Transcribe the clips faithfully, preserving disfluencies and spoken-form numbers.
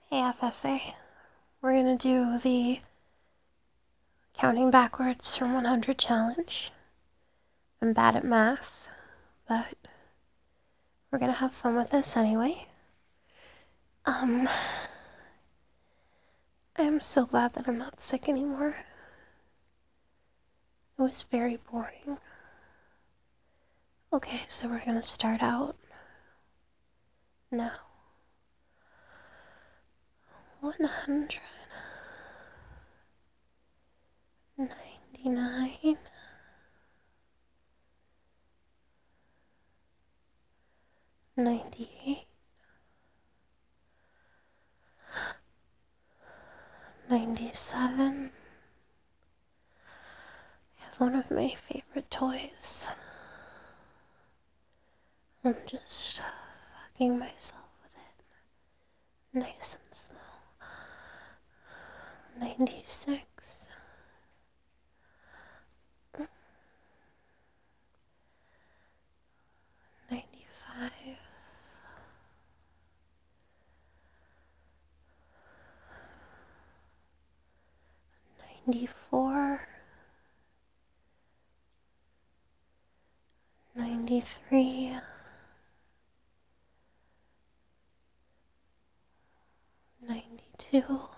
Hey F S A, we're gonna do the counting backwards from one hundred challenge. I'm bad at math, but we're gonna have fun with this anyway. Um, I'm so glad that I'm not sick anymore. It was very boring. Okay, so we're gonna start out now. one hundred ninety-nine, ninety-eight, ninety-seven. I have one of my favorite toys. I'm just fucking myself with it, nice and slow. ninety-six, ninety-five, ninety-four, ninety-three, ninety-two,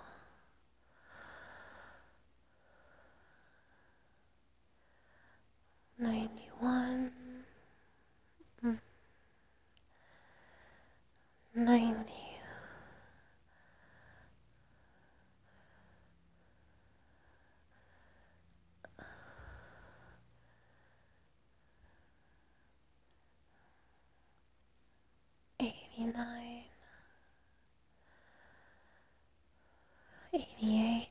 ninety-one, ninety, eighty-nine, eighty-eight,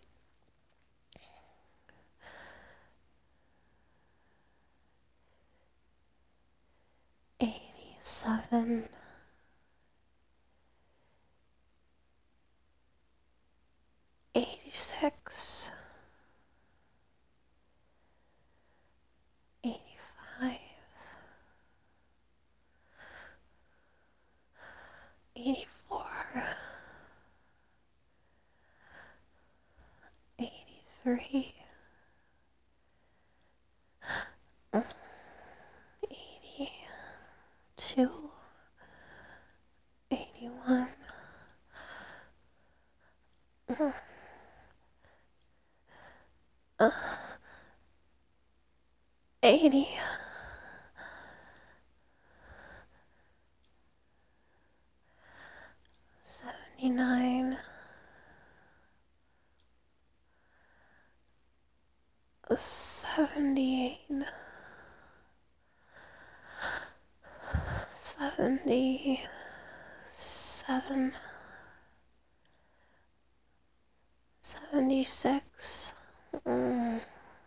eighty-seven, eighty-six, eighty-five, eighty-four, eighty-three, eighty-two, eighty-one, uh, eighty, seventy-nine, seventy-eight, seventy-seven, seventy-six, mm,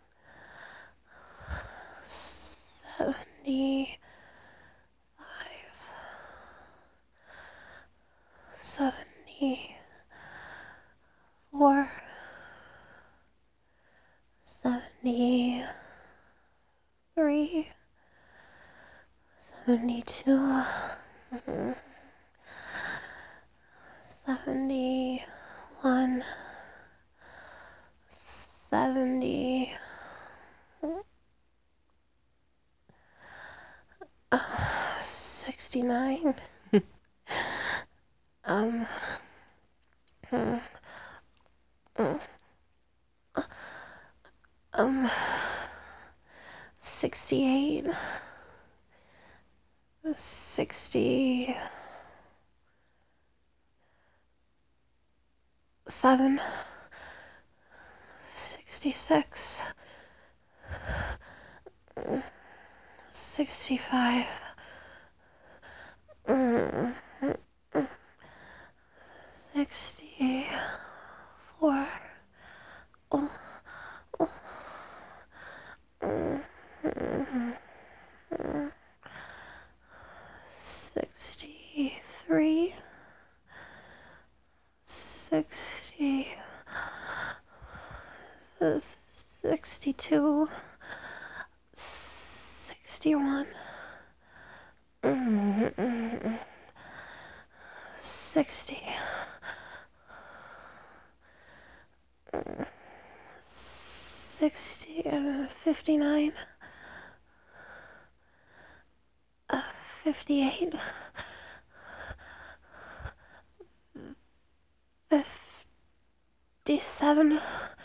seventy-five, seventy-four, seventy-three, seventy-two, mm, seventy-one, seventy, uh, sixty-nine, um, mm, mm, um, sixty-eight, sixty-seven, sixty-six, sixty-five, sixty-four, oh, oh, sixty-three, sixty, sixty-two, sixty-one, sixty, sixty, uh, fifty-nine, uh, fifty-eight, fifty-seven,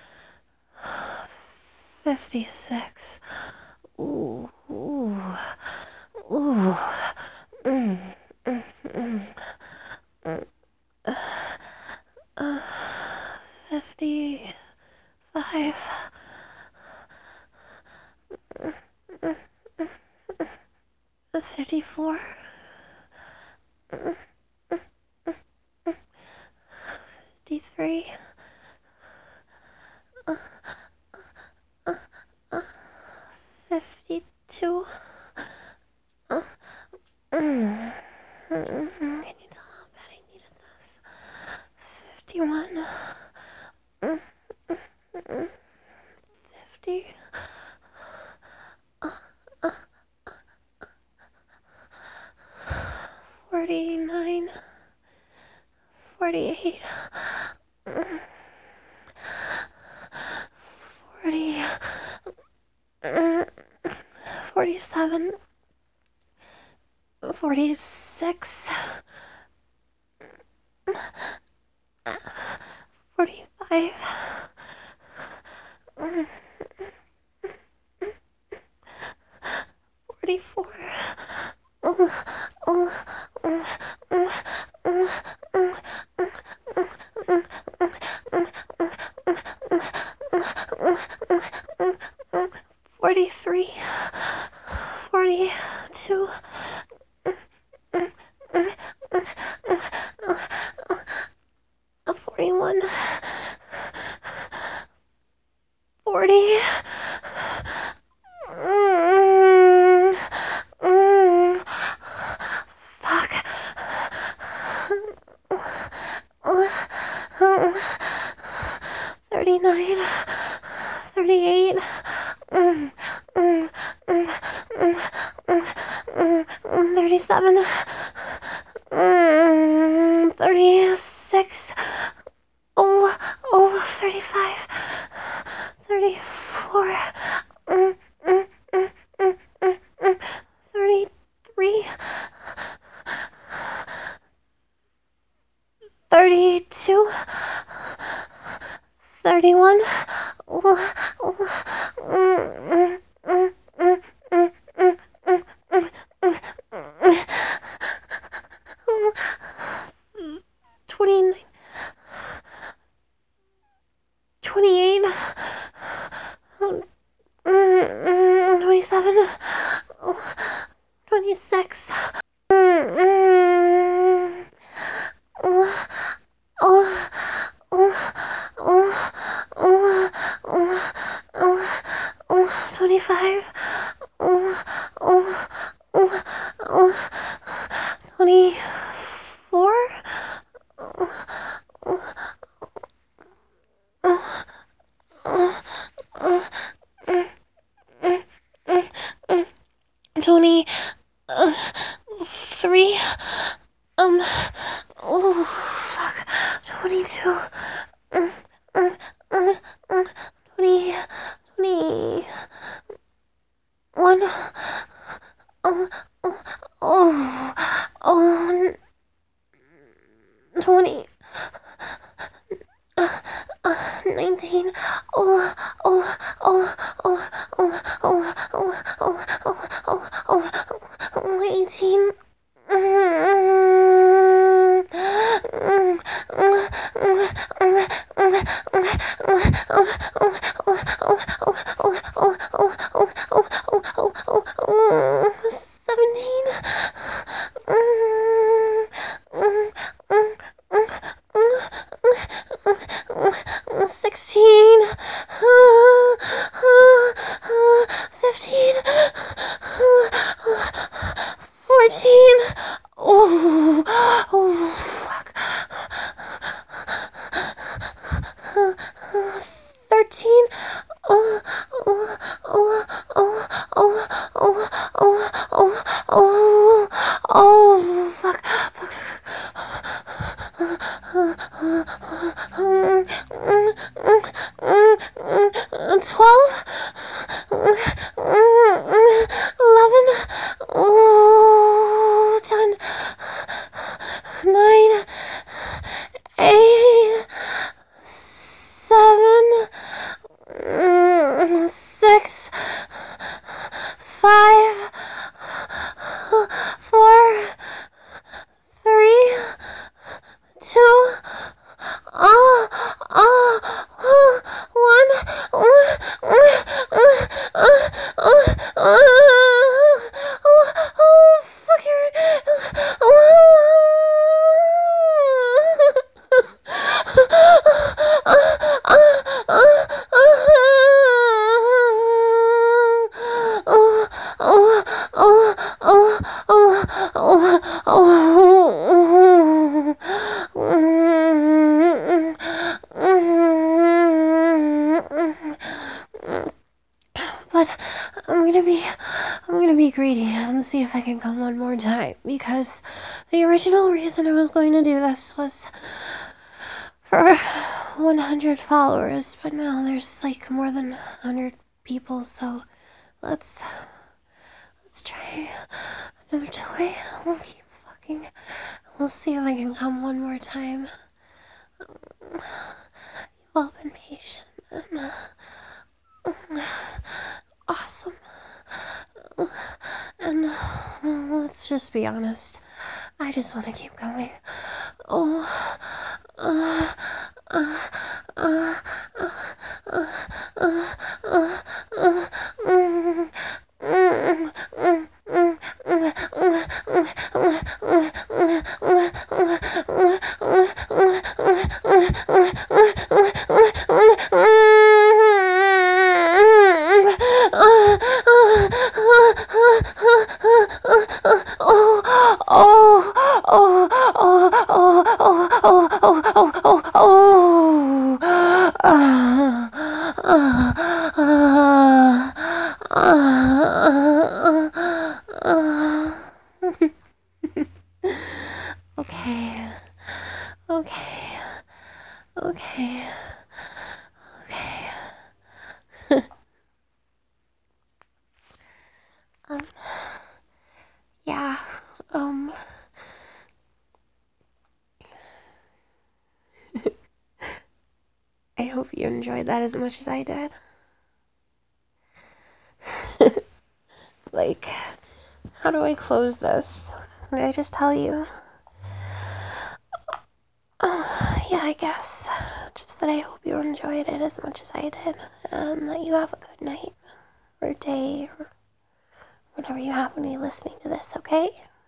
fifty-six. Ooh, ooh, ooh. Mm, mm, mm, mm. Uh, uh, fifty-five. fifty-four. fifty-three. Uh, uh, uh, fifty-two. Uh, mm, mm, mm, can you tell how bad I needed this? fifty-one. Mm, mm, mm, fifty. Uh, uh, forty-nine. forty-eight. Mm, forty. Mm, forty-seven. forty-six. forty-five. Mm, forty-four. Oh, oh, oh, oh, oh, oh, forty-three. forty-two. forty-one. forty. Mm, mm, fuck. thirty-nine. thirty-eight. Mm, mm, mm, mm, mm, mm, mm, thirty-seven. Mm, thirty-six. Oh, oh, thirty-five. thirty-four. Mm, mm, mm, mm, mm, mm, thirty-three. thirty-two. thirty-one. Oh, oh, mm, mm, mm, mm, mm, mm, mm, mm, mm, mm. twenty-nine. twenty-eight. twenty-seven. twenty-six. Mm, oh, oh, oh, oh, oh, oh, oh, oh, twenty-five. Oh, oh, oh, oh, twenty-four. Oh, oh, oh, oh, oh, mm, mm, mm, mm. twenty, uh, three. Um, oh, fuck. twenty-two. Mm, mm, mm, mm, twenty, twenty-one. Oh, oh, oh, oh, twenty. Uh, uh, nineteen. Oh, oh, oh, oh, oh, oh, oh, oh, oh, oh, oh, oh, eighteen. Seventeen. Sixteen. Fifteen. Fourteen. Oh, oh, fuck. Thirteen. Oh, oh, oh, oh, oh, oh, oh, oh, oh, oh, fuck, fuck. Twelve. gonna be, I'm gonna be greedy and see if I can come one more time, because the original reason I was going to do this was for one hundred followers, but now there's like more than one hundred people, so let's, let's try another toy. We'll keep fucking, we'll see if I can come one more time. You've all been patient and uh, awesome. And well, let's just be honest. I just want to keep going. Oh, uh, uh, uh, uh, uh, uh, uh, uh, mm, mm, mm, mm, Okay. Okay. Okay. Okay. um, yeah, um, I hope you enjoyed that as much as I did. Like, how do I close this? Did I just tell you? Uh, yeah, I guess. Just that I hope you enjoyed it as much as I did, and that you have a good night, or day, or whatever you happen to be listening to this, okay?